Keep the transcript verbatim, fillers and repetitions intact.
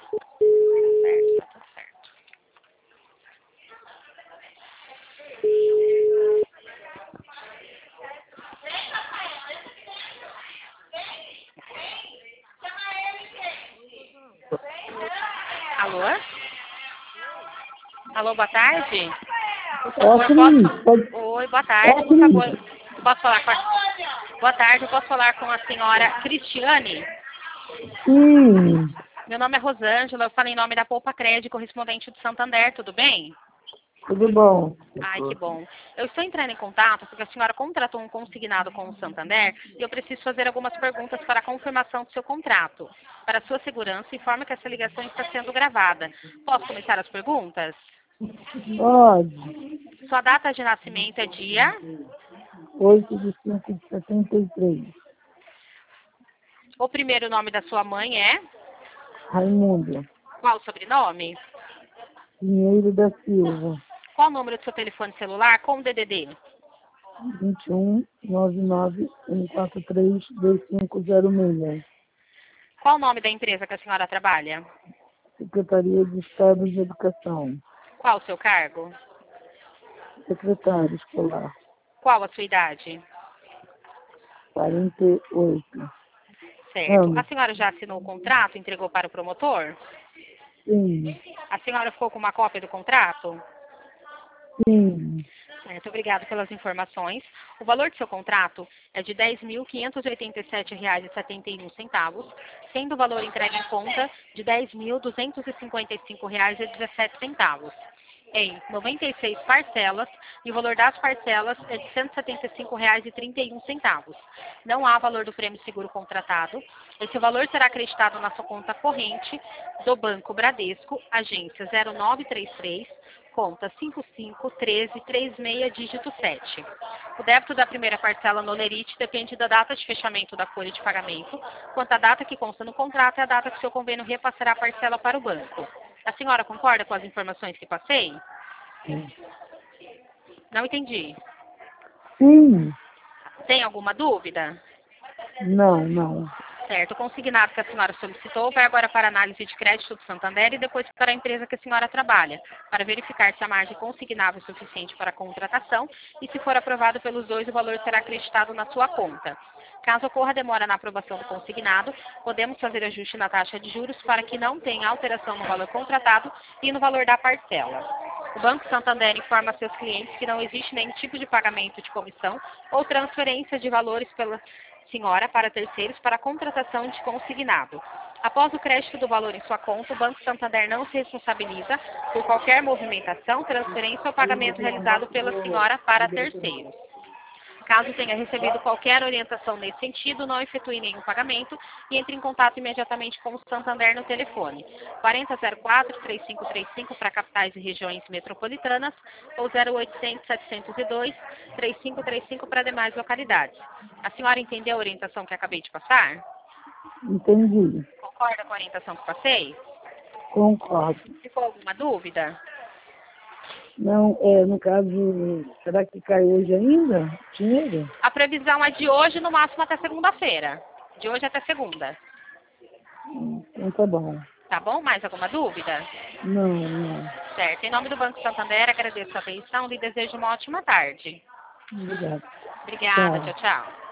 Certo, tá tudo certo. Alô? Alô, boa tarde. Por Ó, favor, Cris, posso... pode... Oi, boa Ó, tarde. Por Cris. favor, posso falar com a... Boa tarde, eu posso falar com a senhora Cristiane? Sim, Meu nome é Rosângela, eu falo em nome da Poupa Crédito, correspondente de Santander, tudo bem? tudo bom. Ai, que bom. Eu estou entrando em contato porque a senhora contratou um consignado com o Santander e eu preciso fazer algumas perguntas para a confirmação do seu contrato. Para sua segurança, informe que essa ligação está sendo gravada. Posso começar as perguntas? Pode. Sua data de nascimento é dia? oito de cinco de setenta e três. O primeiro nome da sua mãe é? Raimundo. Qual o sobrenome? Pinheiro da Silva. Qual o número do seu telefone celular com o D D D? vinte e um, nove nove, um quatro três, dois cinco zero seis. Qual o nome da empresa que a senhora trabalha? Secretaria de Estado de Educação. Qual o seu cargo? Secretário escolar. Qual a sua idade? quarenta e oito. Certo. A Anos. senhora já assinou o contrato e entregou para o promotor? Sim. A senhora ficou com uma cópia do contrato? Sim. Certo, obrigado pelas informações. O valor do seu contrato é de dez mil quinhentos e oitenta e sete reais e setenta e um centavos, sendo o valor entregue em conta de dez mil duzentos e cinquenta e cinco reais e dezessete centavos, em noventa e seis parcelas, e o valor das parcelas é de cento e setenta e cinco reais e trinta e um centavos. Não há valor do prêmio seguro contratado. Esse valor será acreditado na sua conta corrente do Banco Bradesco, agência zero nove três três, conta cinco cinco um três três seis, dígito sete. O débito da primeira parcela no Lerite depende da data de fechamento da folha de pagamento, quanto a data que consta no contrato é a data que seu convênio repassará a parcela para o banco. A senhora concorda com as informações que passei? Sim. Não entendi. Sim. Tem alguma dúvida? Não, não. Certo. O consignado que a senhora solicitou vai agora para a análise de crédito do Santander e depois para a empresa que a senhora trabalha, para verificar se a margem consignável é suficiente para a contratação e, se for aprovado pelos dois, o valor será acreditado na sua conta. Caso ocorra demora na aprovação do consignado, podemos fazer ajuste na taxa de juros para que não tenha alteração no valor contratado e no valor da parcela. O Banco Santander informa a seus clientes que não existe nenhum tipo de pagamento de comissão ou transferência de valores pela senhora para terceiros para a contratação de consignado. Após o crédito do valor em sua conta, o Banco Santander não se responsabiliza por qualquer movimentação, transferência ou pagamento realizado pela senhora para terceiros. Caso tenha recebido qualquer orientação nesse sentido, não efetue nenhum pagamento e entre em contato imediatamente com o Santander no telefone quarenta zero quatro, três cinco três cinco para capitais e regiões metropolitanas ou zero oitocentos, setecentos e dois, três cinco três cinco para demais localidades. A senhora entendeu a orientação que acabei de passar? Entendi. Concorda com a orientação que passei? Concordo. Ficou alguma dúvida? Não, é, no caso, será que cai hoje ainda? Dinheiro? A previsão é de hoje, no máximo até segunda-feira. De hoje até segunda. Então tá bom. Tá bom? Mais alguma dúvida? Não, não. Certo. Em nome do Banco Santander, agradeço a atenção e desejo uma ótima tarde. Obrigado. Obrigada. Tchau. Tchau, tchau.